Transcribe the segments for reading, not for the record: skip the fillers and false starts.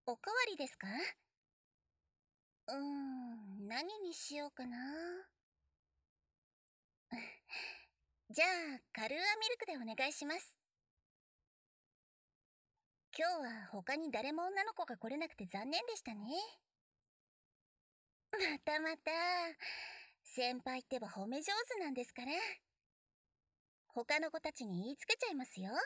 おかわりですか？何にしようかな。じゃあ、カルーアミルクでお願いします。今日は他に誰も女の子が来れなくて残念でしたね。またまた。先輩ってば褒め上手なんですから。他の子たちに言いつけちゃいますよ。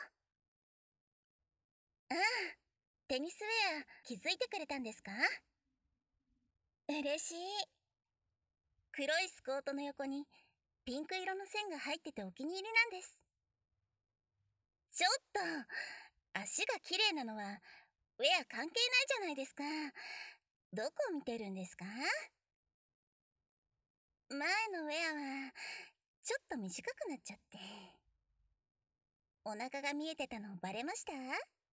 ああ、テニスウェア気づいてくれたんですか？嬉しい。黒いスコートの横にピンク色の線が入っててお気に入りなんです。ちょっと、足が綺麗なのはウェア関係ないじゃないですか。どこ見てるんですか？前のウェアはちょっと短くなっちゃって。お腹が見えてたのバレました？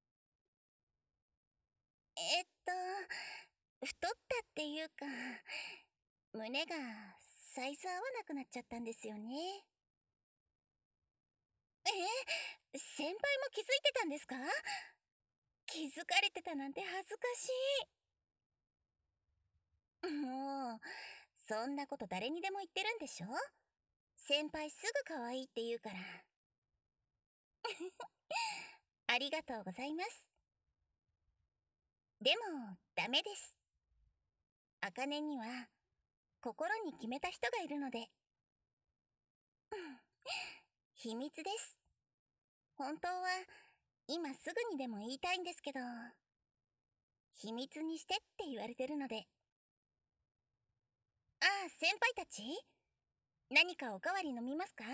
太ったっていうか、胸がサイズ合わなくなっちゃったんですよね。先輩も気づいてたんですか？気づかれてたなんて恥ずかしい。もう、そんなこと誰にでも言ってるんでしょ？先輩すぐ可愛いって言うから。ありがとうございます。でも、ダメです。茜には、心に決めた人がいるので。秘密です。本当は、今すぐにでも言いたいんですけど、秘密にしてって言われてるので。ああ、先輩たち、何かおかわり飲みますか？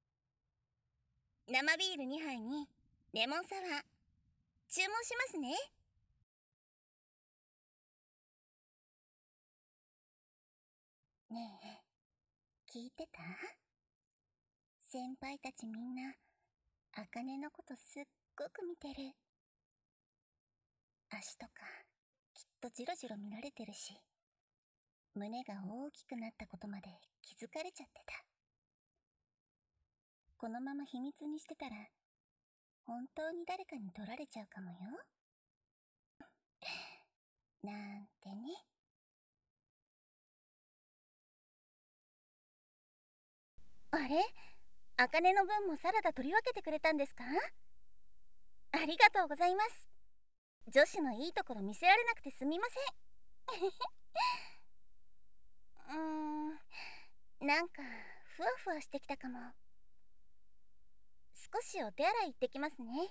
生ビール2杯に、レモンサワー、注文しますね。ねえ、聞いてた？先輩たちみんな、茜のことすっごく見てる。足とか、きっとジロジロ見られてるし、胸が大きくなったことまで気づかれちゃってた。このまま秘密にしてたら、本当に誰かに取られちゃうかもよ。なんてね。あれ？茜の分もサラダ取り分けてくれたんですか？ありがとうございます。女子のいいところ見せられなくてすみません。なんか、ふわふわしてきたかも。少しお手洗い行ってきますね。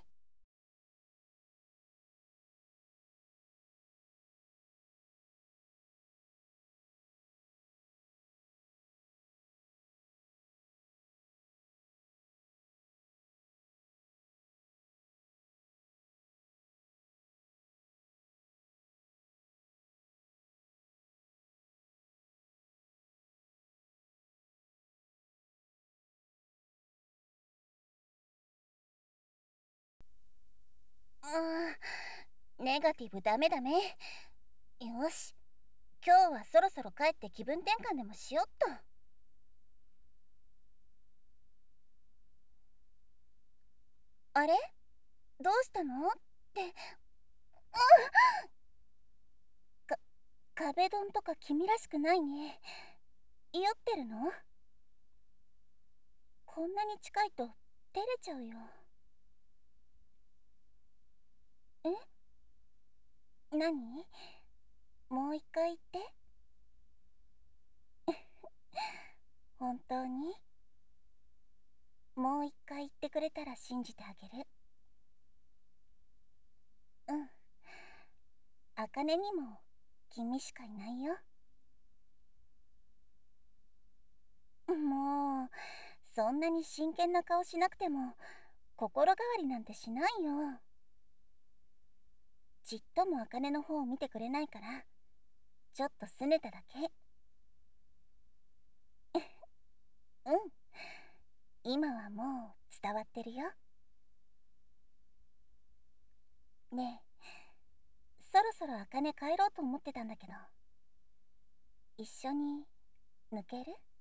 ネガティブダメダメ。よし、今日はそろそろ帰って気分転換でもしよっと。あれ？どうしたのって。か壁ドンとか君らしくないね。酔ってるの？こんなに近いと照れちゃうよ。何？もう一回言って。本当に？もう一回言ってくれたら信じてあげる。うん。茜にも君しかいないよ。もう、そんなに真剣な顔しなくても心変わりなんてしないよ。ちっとも茜の方を見てくれないから、ちょっと拗ねただけ。うん。今はもう伝わってるよ。ねえ、そろそろ茜帰ろうと思ってたんだけど、一緒に抜ける？